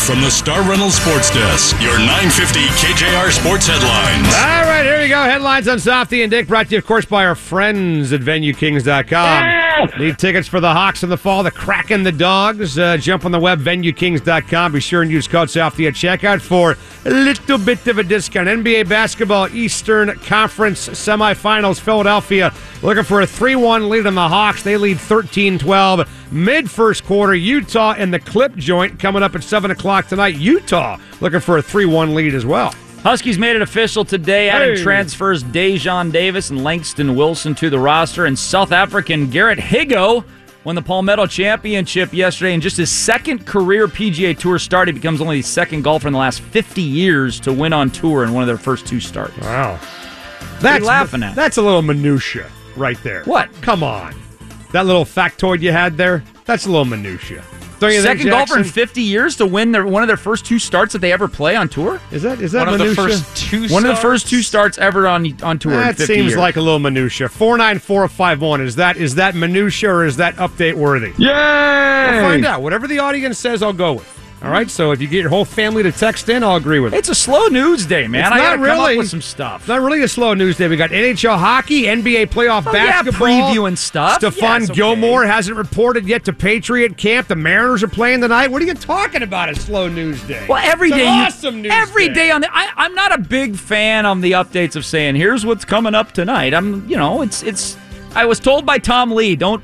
from the Star Reynolds Sports Desk, your 950 KJR Sports Headlines. All right, here we go. Headlines on Softy and Dick, brought to you, of course, by our friends at VenueKings.com. Need tickets for the Hawks in the fall, the Kraken, the Dogs? Jump on the web, VenueKings.com. Be sure and use code Softy at checkout for a little bit of a discount. NBA basketball, Eastern Conference semifinals, Philadelphia looking for a 3-1 lead on the Hawks. They lead 13-12. Mid-first quarter, Utah and the Clip Joint coming up at 7 o'clock tonight. Utah looking for a 3-1 lead as well. Huskies made it official today, adding transfers Dejon Davis and Langston Wilson to the roster, and South African Garrett Higo won the Palmetto Championship yesterday in just his second career PGA Tour start. He becomes only the second golfer in the last 50 years to win on tour in one of their first two starts. Wow. That's laughing at. That's a little minutia right there. What? Come on. That little factoid you had there, that's a little minutia. Second golfer in 50 years to win one of their first two starts that they ever play on tour? Is that one minutia? Of the first two one of the first two starts ever on tour That in 50 seems years. like a little minutia. 49451. Is that minutia or is that update worthy? Yay! We'll find out. Whatever the audience says, I'll go with. All right, so if you get your whole family to text in, I'll agree with it. It's a slow news day, man. It's I not gotta come really. up with some stuff. It's not really a slow news day. We got NHL hockey, NBA playoff basketball. Yeah, preview and stuff. Stephon okay. Gilmore hasn't reported yet to Patriot camp. The Mariners are playing tonight. What are you talking about, a slow news day? Well, every It's day, an awesome news every day. day on the. I'm not a big fan on the updates of saying here's what's coming up tonight. It's. I was told by Tom Lee, don't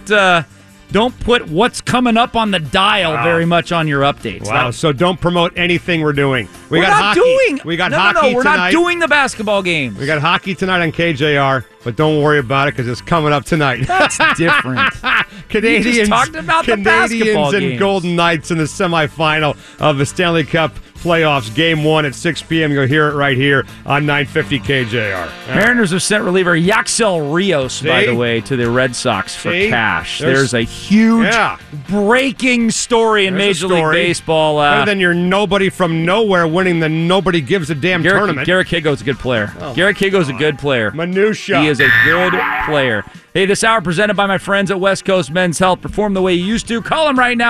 put what's coming up on the dial very much on your updates. Wow, so don't promote anything we're doing. We got not hockey. doing. We got no, hockey we're tonight. not doing the basketball games. We got hockey tonight on KJR, but don't worry about it because it's coming up tonight. That's different. Canadians, You just talked about the Canadians basketball and games. Golden Knights in the semifinal of the Stanley Cup playoffs. Game 1 at 6 p.m. You'll hear it right here on 950 KJR. Mariners have sent reliever Yaxel Rios, by the way, to the Red Sox for cash. There's a huge breaking story in Major League Baseball. Other than your nobody from nowhere winning the nobody gives a damn tournament. Garrett Higo's a good player. Garrett Higo's a good player. Minutia. He is a good player. Hey, this hour presented by my friends at West Coast Men's Health. Perform the way you used to. Call them right now,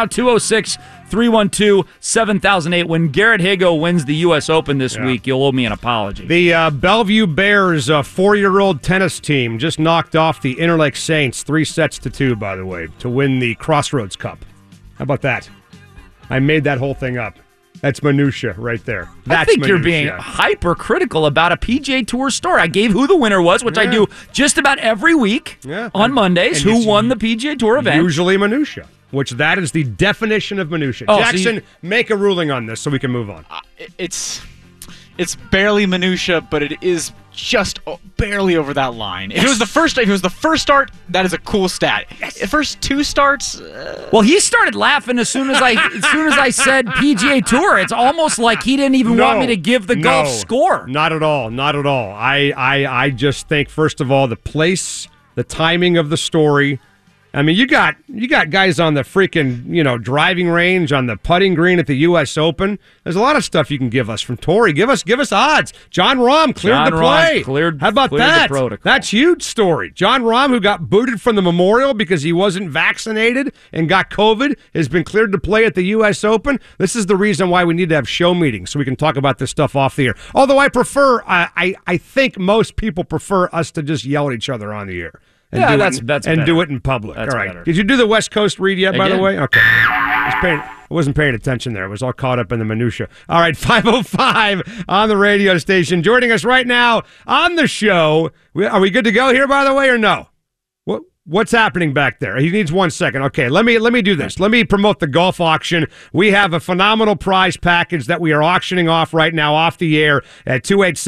206-312-7008. When Garrett Higo wins the U.S. Open this week, you'll owe me an apology. The Bellevue Bears 4-year-old tennis team just knocked off the Interlake Saints 3-2, by the way, to win the Crossroads Cup. How about that? I made that whole thing up. That's minutia right there. I think you're being hypercritical about a PGA Tour story. I gave who the winner was, which I do just about every week on Mondays, who won the PGA Tour event. Usually minutia, which that is the definition of minutia. Jackson, make a ruling on this so we can move on. It's barely minutia, but it is just barely over that line. If it was the first start, that is a cool stat. The first two starts. Well, he started laughing as soon as I said PGA Tour. It's almost like he didn't even want me to give the golf score. Not at all. Not at all. I just think, first of all, the place, the timing of the story. I mean, you got guys on the freaking, driving range, on the putting green at the U.S. Open. There's a lot of stuff you can give us from Torrey. Give us odds. John Rahm cleared the play. How about that? That's huge story. John Rahm, who got booted from the Memorial because he wasn't vaccinated and got COVID, has been cleared to play at the U.S. Open. This is the reason why we need to have show meetings so we can talk about this stuff off the air. Although I prefer, I think most people prefer us to just yell at each other on the air. That's better. Do it in public. That's all right. better. Did you do the West Coast read yet, by the way? Okay. I wasn't paying attention there. I was all caught up in the minutia. All right, 5:05 on the radio station. Joining us right now on the show. Are we good to go here, by the way, or no? What's happening back there? He needs 1 second. Okay, let me do this. Let me promote the golf auction. We have a phenomenal prize package that we are auctioning off right now off the air at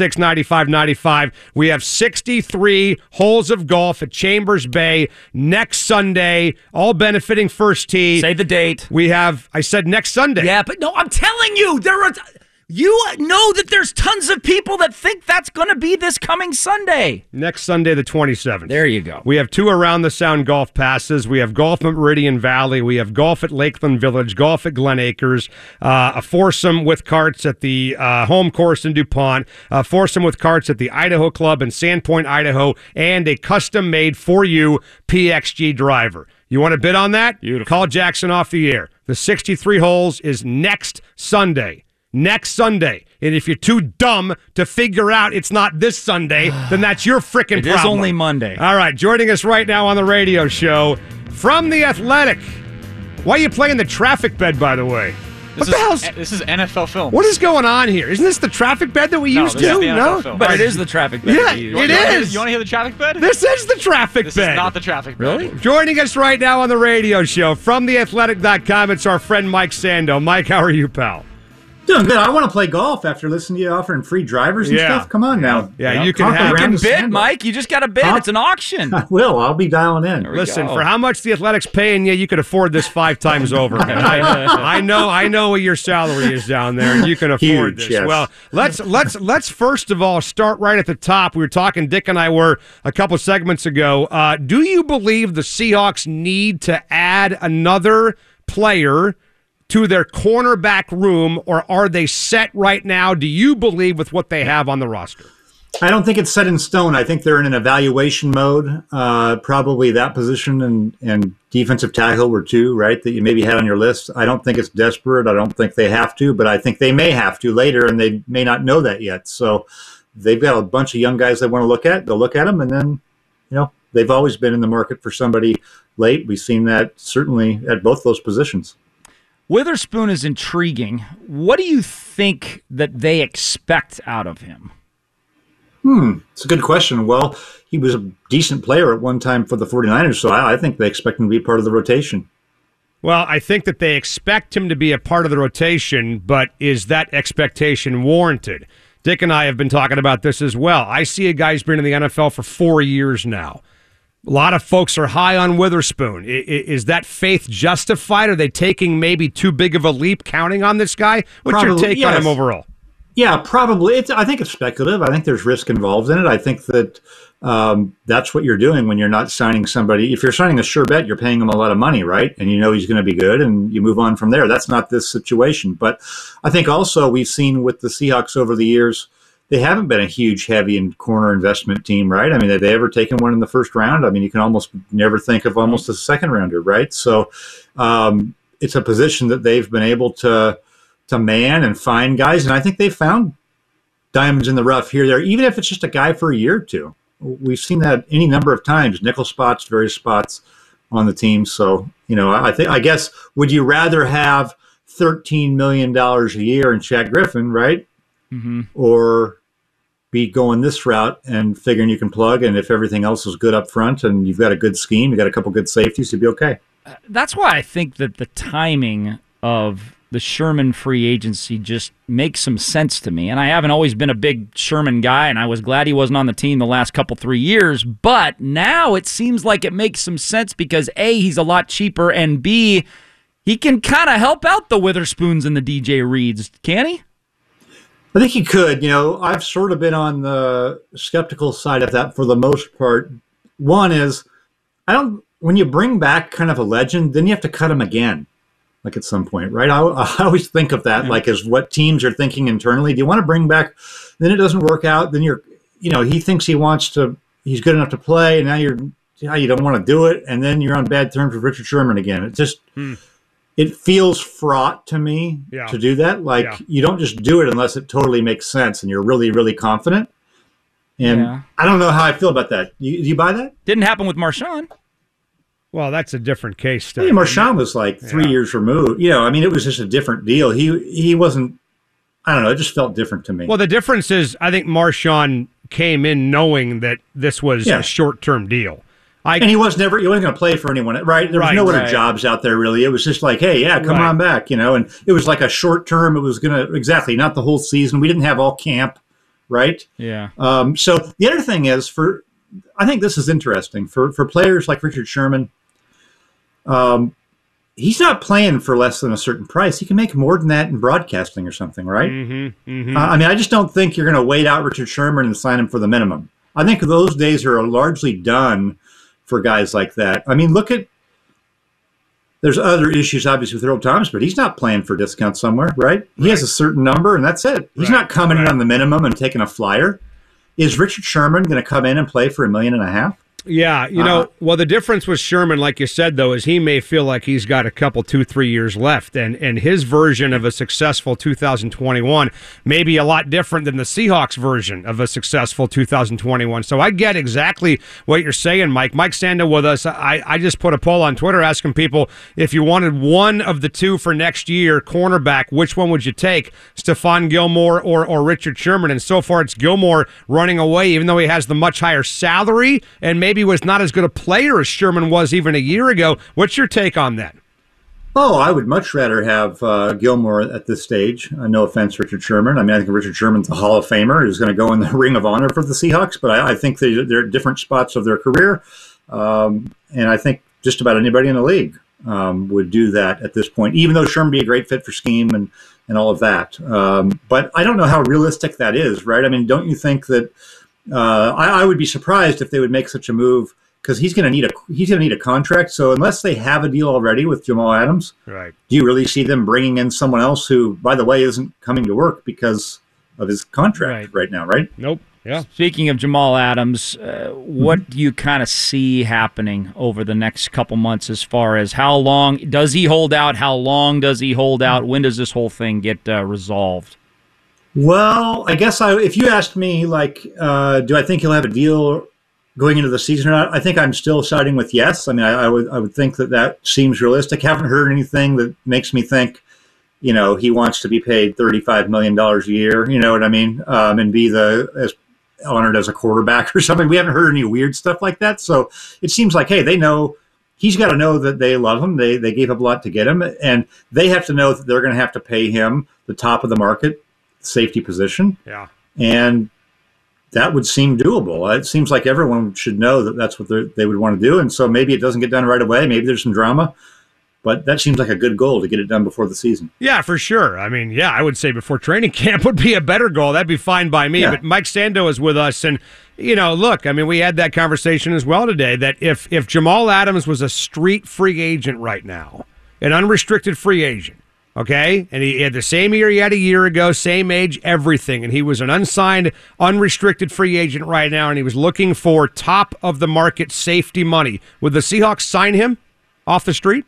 286-9595. We have 63 holes of golf at Chambers Bay next Sunday, all benefiting First Tee. Say the date. I said next Sunday. Yeah, but no, I'm telling you, you know that there's tons of people that think that's going to be this coming Sunday. Next Sunday, the 27th. There you go. We have 2 Around the Sound golf passes. We have golf at Meridian Valley. We have golf at Lakeland Village, golf at Glen Acres, a foursome with carts at the home course in DuPont, a foursome with carts at the Idaho Club in Sandpoint, Idaho, and a custom-made for you PXG driver. You want to bid on that? Beautiful. Call Jackson off the air. The 63 holes is next Sunday. Next Sunday. And if you're too dumb to figure out it's not this Sunday, then that's your freaking problem. It is only Monday. All right, joining us right now on the radio show from The Athletic. Why are you playing the traffic bed, by the way? This is NFL film. What is going on here? Isn't this the traffic bed that we used this to? is the NFL film. But it is the traffic bed. Yeah, it is. You want to hear the traffic bed? This is the traffic This bed. is not the traffic bed. Really? Joining us right now on the radio show from theathletic.com, it's our friend Mike Sando. Mike, how are you, pal? Doing good. I want to play golf after listening to you offering free drivers and stuff. Come on now. Yeah, you can have. You can bid, Mike. You just got to bid. It's an auction. I will. I'll be dialing in. Listen, for how much the Athletic's paying you, you could afford this 5 times over. I know what your salary is down there, and you can afford this. Yes. Well, let's first of all start right at the top. We were talking. Dick and I were a couple segments ago. Do you believe the Seahawks need to add another player to their cornerback room, or are they set right now? Do you believe with what they have on the roster? I don't think it's set in stone. I think they're in an evaluation mode. Probably that position and defensive tackle were two, right, that you maybe had on your list. I don't think it's desperate. I don't think they have to, but I think they may have to later, and they may not know that yet. So they've got a bunch of young guys they want to look at. They'll look at them, and then, they've always been in the market for somebody late. We've seen that certainly at both those positions. Witherspoon is intriguing. What do you think that they expect out of him? It's a good question. Well, he was a decent player at one time for the 49ers, so I think they expect him to be part of the rotation. Well, I think that they expect him to be a part of the rotation, but is that expectation warranted? Dick and I have been talking about this as well. I see a guy who's been in the NFL for 4 years now. A lot of folks are high on Witherspoon. Is that faith justified? Are they taking maybe too big of a leap counting on this guy? What's your take on him overall? Yeah, probably. I think it's speculative. I think there's risk involved in it. I think that that's what you're doing when you're not signing somebody. If you're signing a sure bet, you're paying him a lot of money, right? And you know he's going to be good, and you move on from there. That's not this situation. But I think also we've seen with the Seahawks over the years, they haven't been a huge, heavy and corner investment team, right? I mean, have they ever taken one in the first round? I mean, you can almost never think of almost a second rounder, right? So it's a position that they've been able to man and find guys, and I think they've found diamonds in the rough here, there, even if it's just a guy for a year or two. We've seen that any number of times, nickel spots, various spots on the team. So, I guess, would you rather have $13 million a year in Shaq Griffin, right? Mm-hmm. Or be going this route and figuring you can plug, and if everything else is good up front and you've got a good scheme, you've got a couple good safeties, you'd be okay. That's why I think that the timing of the Sherman free agency just makes some sense to me. And I haven't always been a big Sherman guy, and I was glad he wasn't on the team the last 3 years. But now it seems like it makes some sense because A, he's a lot cheaper, and B, he can kind of help out the Witherspoons and the DJ Reeds, can he? I think he could. I've sort of been on the skeptical side of that for the most part. One is, when you bring back kind of a legend, then you have to cut him again, like at some point, right? I always think of that, like as what teams are thinking internally. Do you want to bring back, then it doesn't work out, then he thinks he's good enough to play, and now you don't want to do it, and then you're on bad terms with Richard Sherman again. It just... It feels fraught to me to do that. You don't just do it unless it totally makes sense and you're really, really confident. And I don't know how I feel about that. Do you buy that? Didn't happen with Marshawn. Well, that's a different case study. Hey, Marshawn was like 3 years removed. It was just a different deal. He wasn't, I don't know, it just felt different to me. Well, the difference is I think Marshawn came in knowing that this was a short-term deal. And he wasn't going to play for anyone, right? There was no other jobs out there, really. It was just like, hey, come on back, and it was like a short term. It was going to, exactly, not the whole season. We didn't have all camp, right? Yeah. So the other thing is, I think this is interesting, for players like Richard Sherman, he's not playing for less than a certain price. He can make more than that in broadcasting or something, right? Mm-hmm, mm-hmm. I just don't think you're going to wait out Richard Sherman and sign him for the minimum. I think those days are largely done for guys like that. There's other issues obviously with Earl Thomas, but he's not playing for discount somewhere, right? He has a certain number and that's it. He's not coming in on the minimum and taking a flyer. Is Richard Sherman going to come in and play for $1.5 million? Yeah, well, the difference with Sherman, like you said, though, is he may feel like he's got a couple, 2-3 years left, and his version of a successful 2021 may be a lot different than the Seahawks' version of a successful 2021. So I get exactly what you're saying, Mike. Mike Sando with us. I just put a poll on Twitter asking people if you wanted one of the two for next year, cornerback, which one would you take, Stephon Gilmore or Richard Sherman? And so far it's Gilmore running away, even though he has the much higher salary and maybe was not as good a player as Sherman was even a year ago. What's your take on that? Oh, I would much rather have Gilmore at this stage. No offense, Richard Sherman. I mean, I think Richard Sherman's a Hall of Famer who's going to go in the Ring of Honor for the Seahawks, but I think they're at different spots of their career. And I think just about anybody in the league would do that at this point, even though Sherman would be a great fit for scheme and all of that. But I don't know how realistic that is, right? I mean, don't you think that I would be surprised if they would make such a move, because he's going to need a contract. So unless they have a deal already with Jamal Adams, right? Do you really see them bringing in someone else who, by the way, isn't coming to work because of his contract right now, right? Nope. Yeah. Speaking of Jamal Adams, what do you kind of see happening over the next couple months as far as how long does he hold out? How long does he hold out? When does this whole thing get resolved? Well, I guess if you asked me, like, do I think he'll have a deal going into the season or not? I think I'm still siding with yes. I mean, I would think that seems realistic. Haven't heard anything that makes me think, he wants to be paid $35 million a year. You know what I mean? And be as honored as a quarterback or something. We haven't heard any weird stuff like that. So it seems like, hey, they know. He's got to know that they love him. They gave up a lot to get him, and they have to know that they're going to have to pay him the top of the market safety position. Yeah. And that would seem doable. It seems like everyone should know that that's what they would want to do. And so maybe it doesn't get done right away. Maybe there's some drama, but that seems like a good goal to get it done before the season. Yeah, for sure. I mean, yeah, I would say before training camp would be a better goal. That'd be fine by me. Yeah. But Mike Sando is with us. And, look, I mean, we had that conversation as well today that if Jamal Adams was a street free agent right now, an unrestricted free agent, okay, and he had the same year he had a year ago, same age, everything, and he was an unsigned, unrestricted free agent right now, and he was looking for top-of-the-market safety money. Would the Seahawks sign him off the street?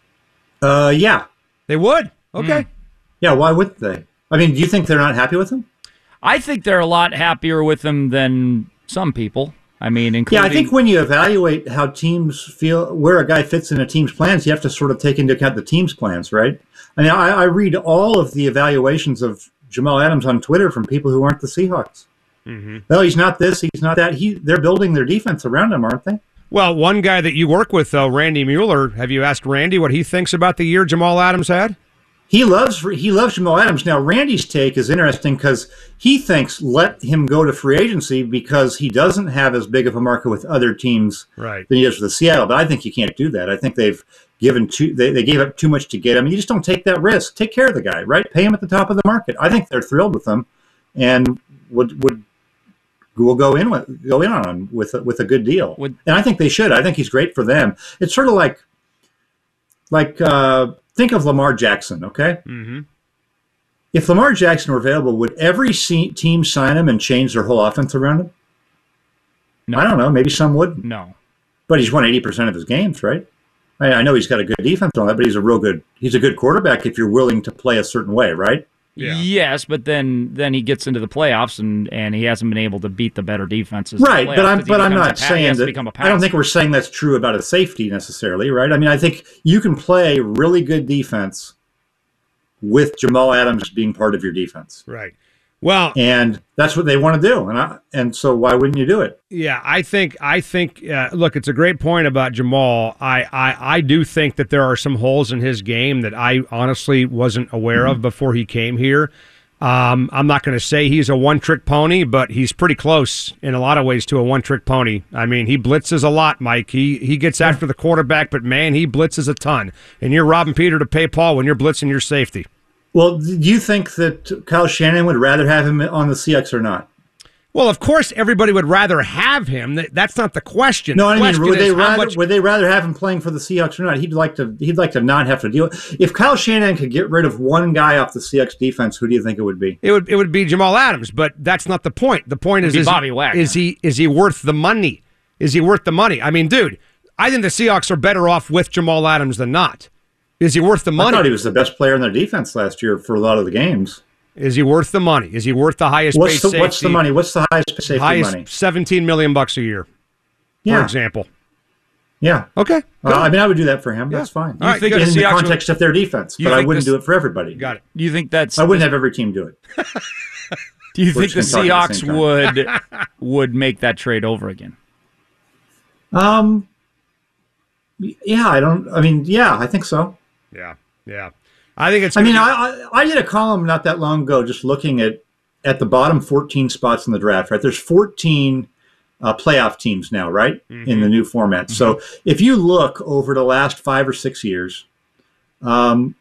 Yeah. They would? Okay. Yeah, why wouldn't they? I mean, do you think they're not happy with him? I think they're a lot happier with him than some people. I mean, including... Yeah, I think when you evaluate how teams feel, where a guy fits in a team's plans, you have to sort of take into account the team's plans, right? I mean, I read all of the evaluations of Jamal Adams on Twitter from people who aren't the Seahawks. Mm-hmm. Well, he's not this, he's not that. They're building their defense around him, aren't they? Well, one guy that you work with, though, Randy Mueller, have you asked Randy what he thinks about the year Jamal Adams had? He loves Jamal Adams. Now, Randy's take is interesting because he thinks let him go to free agency because he doesn't have as big of a market with other teams than he does with Seattle. But I think you can't do that. I think they've they gave up too much to get him. You just don't take that risk. Take care of the guy, right? Pay him at the top of the market. I think they're thrilled with him, and will go in on him with a good deal. And I think they should. I think he's great for them. It's sort of like think of Lamar Jackson, okay? Mm-hmm. If Lamar Jackson were available, would every team sign him and change their whole offense around him? No. I don't know. Maybe some would. No. But he's won 80% of his games, right? I know he's got a good defense on that, but he's a good quarterback if you're willing to play a certain way, right? Yeah. Yes, but then he gets into the playoffs and he hasn't been able to beat the better defenses. Right, but I'm not saying that. I don't think we're saying that's true about a safety necessarily, right? I mean, I think you can play really good defense with Jamal Adams being part of your defense. Right. Well, and that's what they want to do, and so why wouldn't you do it? Yeah, I think. Look, it's a great point about Jamal. I do think that there are some holes in his game that I honestly wasn't aware of before he came here. I'm not going to say he's a one-trick pony, but he's pretty close in a lot of ways to a one-trick pony. I mean, he blitzes a lot, Mike. He gets after the quarterback, but man, he blitzes a ton. And you're robbing Peter to pay Paul when you're blitzing your safety. Well, do you think that Kyle Shanahan would rather have him on the Seahawks or not? Well, of course, everybody would rather have him. That's not the question. No, I mean, would they rather have him playing for the Seahawks or not? He'd like to not have to deal. If Kyle Shanahan could get rid of one guy off the Seahawks defense, who do you think it would be? It would be Jamal Adams, but that's not the point. The point is Bobby Wagner. Is he worth the money? Is he worth the money? I mean, dude, I think the Seahawks are better off with Jamal Adams than not. Is he worth the money? I thought he was the best player in their defense last year for a lot of the games. Is he worth the money? Is he worth the highest paid safety? What's the money? What's the highest paid safety money? $17 million a year, for example. Yeah. Okay. I mean, I would do that for him. That's fine. You think in the Seahawks context of their defense, but I wouldn't do it for everybody. Got it. Do you think that's? I wouldn't have every team do it. Do you think the Seahawks would make that trade over again? Yeah, I think so. Yeah. I think it's. I did a column not that long ago, just looking at the bottom 14 spots in the draft. Right, there's 14 playoff teams now, right, in the new format. Mm-hmm. So if you look over the last 5 or 6 years, the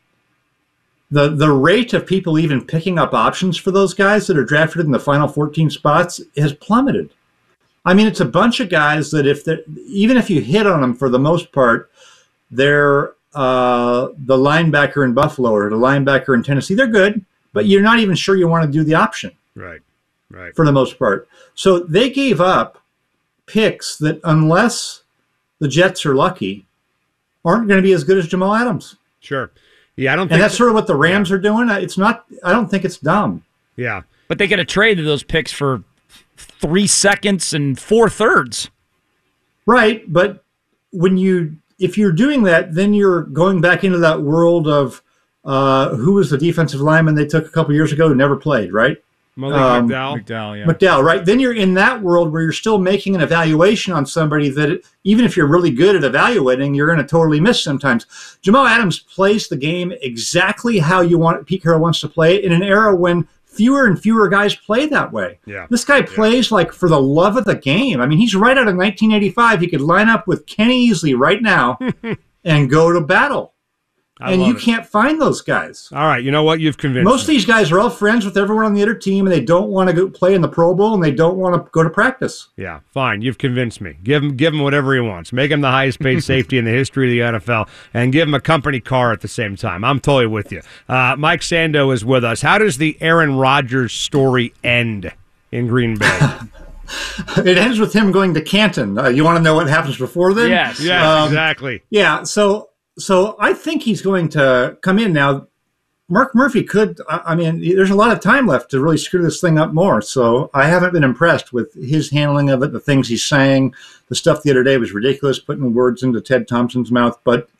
rate of people even picking up options for those guys that are drafted in the final 14 spots has plummeted. I mean, it's a bunch of guys that even if you hit on them for the most part, they're the linebacker in Buffalo or the linebacker in Tennessee. They're good, but you're not even sure you want to do the option. Right. For the most part. So they gave up picks that, unless the Jets are lucky, aren't going to be as good as Jamal Adams. Sure. Yeah, I don't think. And that's sort of what the Rams are doing. I don't think it's dumb. Yeah. But they could have traded those picks for 3 seconds and 4/3. Right, but if you're doing that, then you're going back into that world of who was the defensive lineman they took a couple years ago who never played, right? Malik McDowell. McDowell, right? Then you're in that world where you're still making an evaluation on somebody that, even if you're really good at evaluating, you're going to totally miss sometimes. Jamal Adams plays the game exactly how Pete Carroll wants to play it in an era when fewer and fewer guys play that way. Yeah. This guy plays like for the love of the game. I mean, he's right out of 1985. He could line up with Kenny Easley right now and go to battle. And you can't find those guys. All right, you know what? You've convinced Most me. of these guys are all friends with everyone on the other team, and they don't want to go play in the Pro Bowl, and they don't want to go to practice. Yeah, fine. You've convinced me. Give him whatever he wants. Make him the highest paid safety in the history of the NFL, and give him a company car at the same time. I'm totally with you. Mike Sando is with us. How does the Aaron Rodgers story end in Green Bay? It ends with him going to Canton. You want to know what happens before then? Yes, exactly. Yeah, So I think he's going to come in now. Mark Murphy could. I mean, there's a lot of time left to really screw this thing up more. So I haven't been impressed with his handling of it, the things he's saying. The stuff the other day was ridiculous, putting words into Ted Thompson's mouth. But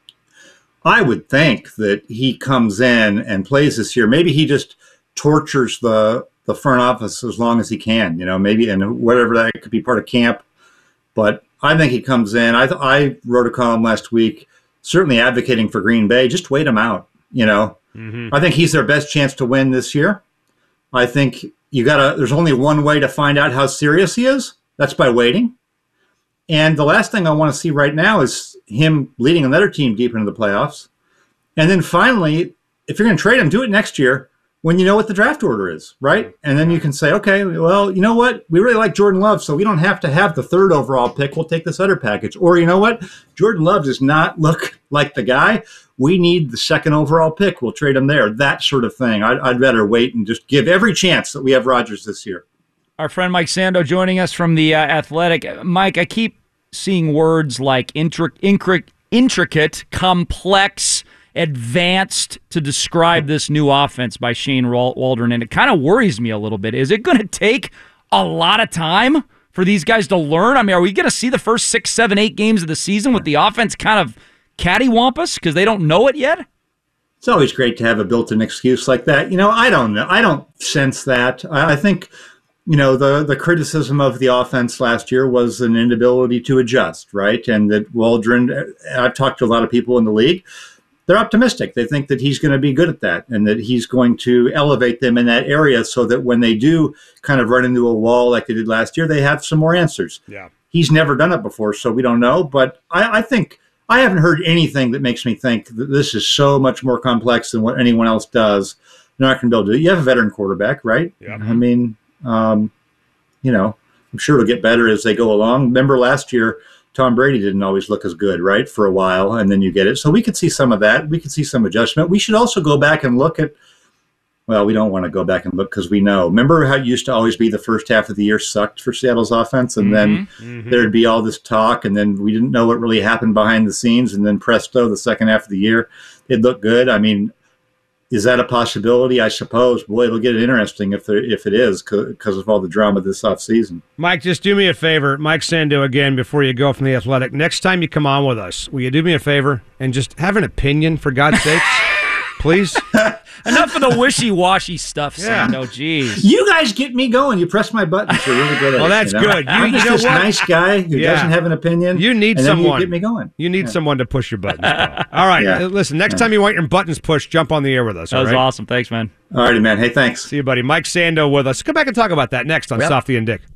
I would think that he comes in and plays this year. Maybe he just tortures the front office as long as he can, maybe, and whatever, that could be part of camp. But I think he comes in. I wrote a column last week, certainly advocating for Green Bay. Just wait him out, I think he's their best chance to win this year. I think there's only one way to find out how serious he is. That's by waiting. And the last thing I want to see right now is him leading another team deep into the playoffs. And then finally, if you're going to trade him, do it next year when you know what the draft order is, right? And then you can say, okay, well, you know what? We really like Jordan Love, so we don't have to have the 3rd overall pick. We'll take this other package. Or you know what? Jordan Love does not look like the guy. We need the 2nd overall pick. We'll trade him there. That sort of thing. I'd rather wait and just give every chance that we have Rodgers this year. Our friend Mike Sando joining us from The Athletic. Mike, I keep seeing words like intricate, complex, advanced to describe this new offense by Shane Waldron, and it kind of worries me a little bit. Is it going to take a lot of time for these guys to learn? I mean, are we going to see the first 6, 7, 8 games of the season with the offense kind of cattywampus because they don't know it yet? It's always great to have a built-in excuse like that. I don't know. I don't sense that. I think, the criticism of the offense last year was an inability to adjust, right? And that Waldron, I've talked to a lot of people in the league, they're optimistic. They think that he's going to be good at that and that he's going to elevate them in that area so that when they do kind of run into a wall like they did last year, they have some more answers. Yeah. He's never done it before, so we don't know. But I think I haven't heard anything that makes me think that this is so much more complex than what anyone else does. They're not going to be able to do it. You have a veteran quarterback, right? Yeah. I mean, I'm sure it'll get better as they go along. Remember last year, Tom Brady didn't always look as good, right, for a while, and then you get it. So we could see some of that. We could see some adjustment. We should also go back and look at Well, we don't want to go back and look because we know. Remember how it used to always be the first half of the year sucked for Seattle's offense, and then there'd be all this talk, and then we didn't know what really happened behind the scenes, and then presto, the second half of the year, it looked good. I mean, is that a possibility? I suppose. Boy, it'll get interesting if it is because of all the drama this offseason. Mike, just do me a favor. Mike Sando again before you go from The Athletic. Next time you come on with us, will you do me a favor and just have an opinion, for God's sakes? Please? Enough of the wishy-washy stuff, Sando. Jeez. You guys get me going. You press my buttons. You're really good at Well, it, that's you know? good. I'm just this nice guy who doesn't have an opinion. You need and someone. Then you get me going. You need someone to push your buttons, bro. All right. Listen, next time you want your buttons pushed, jump on the air with us. That was awesome. Thanks, man. All righty, man. Hey, thanks. See you, buddy. Mike Sando with us. Come back and talk about that next on Softy and Dick.